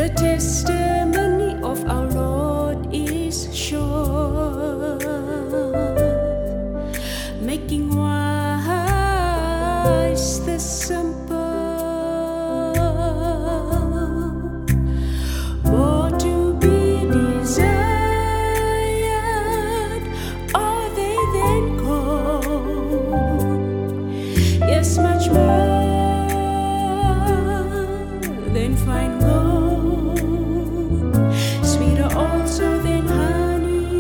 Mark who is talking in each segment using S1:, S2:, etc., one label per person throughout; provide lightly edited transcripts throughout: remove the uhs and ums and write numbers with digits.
S1: The testimony of our Lord is sure, making wise the simple. More to be desired are they than gold, yes, much more than fine gold, sweeter also than honey,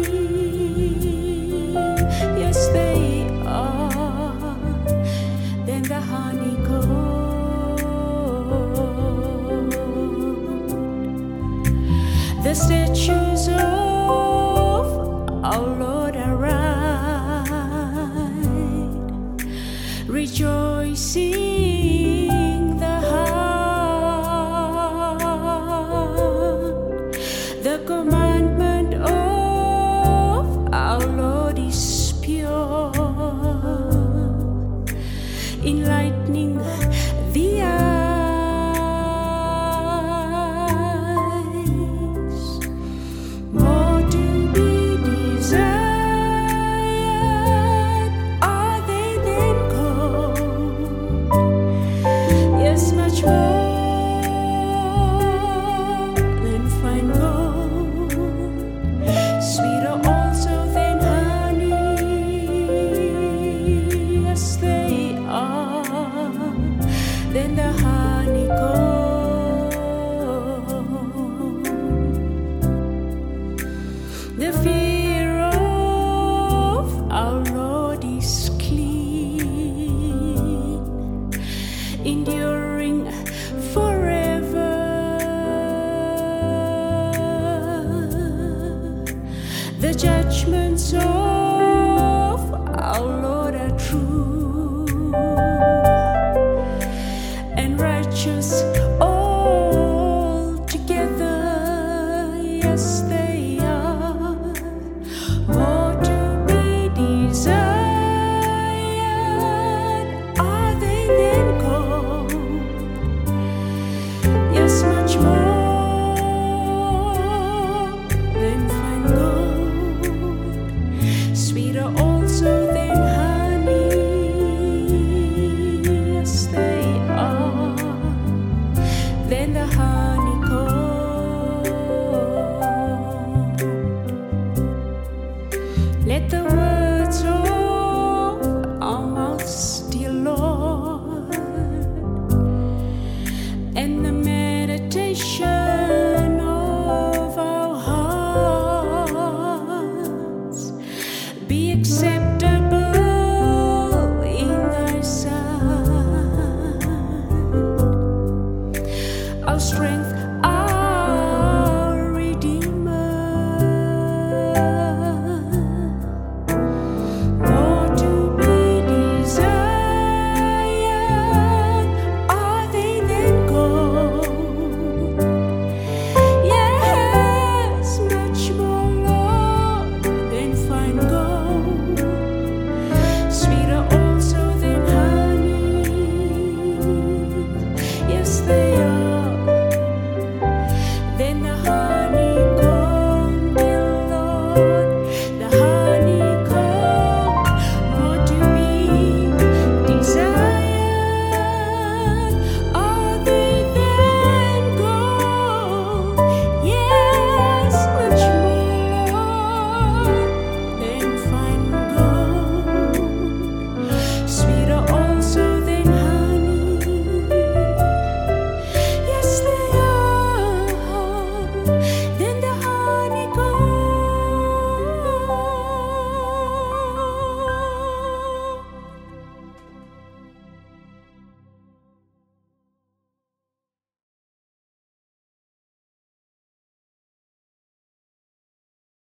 S1: yes, they are, than the honeycomb. The statues of our Lord are right, rejoicing the heart. The commandment of our Lord is pure, enlightening the eyes. More to be desired are they than gold, yes, much more than fine gold, sweeter also than honey, yes, they are, than the honeycomb. The fear of our Lord is clean, enduring forever. The judgments of our Lord are true and righteous altogether, yes, they are. More to be desired are they than gold, yes, much more than fine gold, sweeter also than honey, yes, they are, than the honeycomb. Let the words of our mouths, dear Lord, and the meditation of our hearts be acceptable in thy sight, our strength,